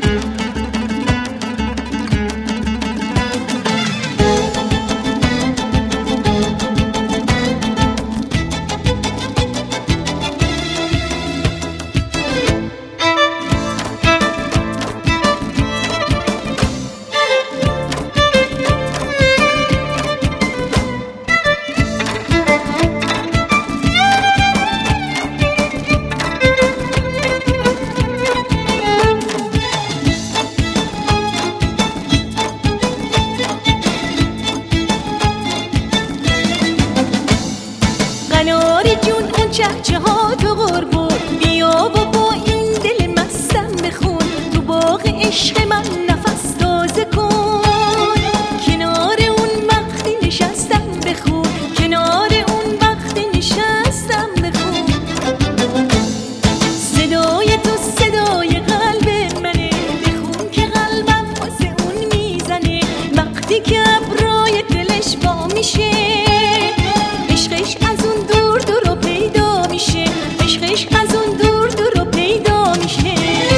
قناری جون اون چهچه ها تو قربون، بیا و با این دل مستم بخون، تو باغ عشق من نفس تازه کن. کنار اون وقتی نشستم بخون، کنار اون وقتی نشستم بخون. صدای تو صدای قلب منه، بخون که قلبم واسه اون میزنه. وقتی که ابرای دلش با میشه، عشقش از اون دور دور و پیدا میشه، عشقش از اون دور دور و پیدا میشه.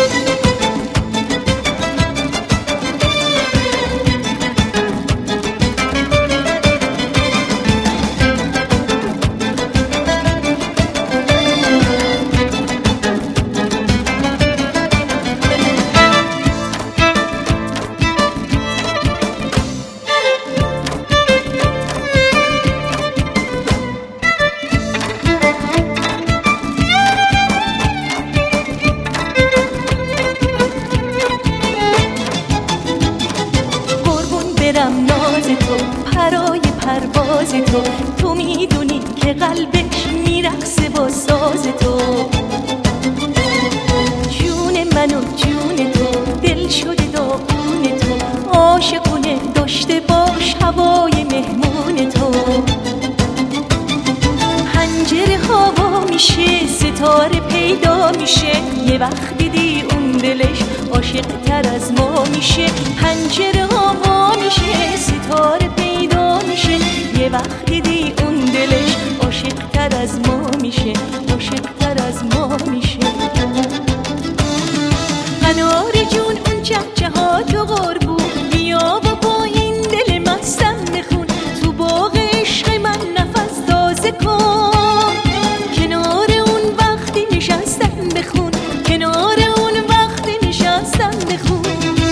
برم ناز تو، پرای پرواز تو، تو میدونی که قلبش میرقصه با ساز تو. جون من و جون تو، دل شده داغون تو، عاشقونه داشته باش هوای مهمون تو. پنجره هوا میشه، ستاره پیدا میشه، یه وقت دیدی اون دلش عاشق تر از ما میشه. پنجره هوا میشه، ستاره پیدا میشه، یه وقت دیدی اون دلش عاشق تر از ما میشه، عاشق تر از ما میشه. قناری جون اون چهچه ها تو قربون، بیا و با این دل مستم بخون، تو باغ عشق من نفس تازه کن. کنار اون وقتی نشستم بخون، کنار اون وقتی نشستم بخون.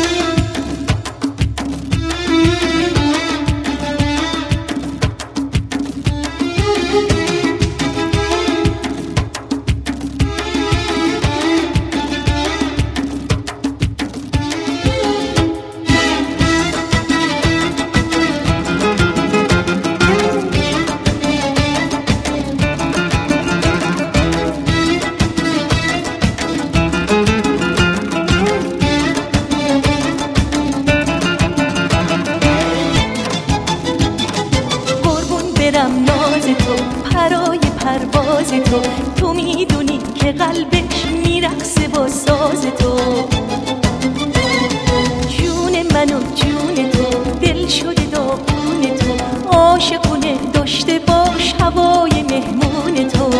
برم ناز تو، پرای پرواز تو، تو میدونی که قلبش میرقصه با ساز تو. جون من و جون تو، دل شده داغون تو، عاشقونه داشته باش هوای مهمون تو.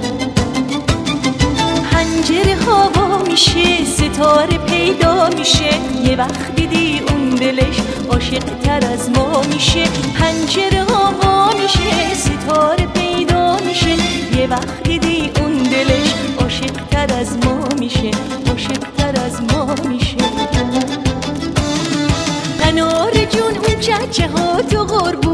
پنجره هوا میشه، ستاره پیدا میشه، یه وقت دیدی اون دلش عاشق تر از ما میشه. پنجره هوا میشه، ستاره پیدا میشه، یه وقت دیدی اون دلش عاشق تر از ما میشه، عاشق تر از ما میشه. قنار جون اون چهچه ها تو قربون،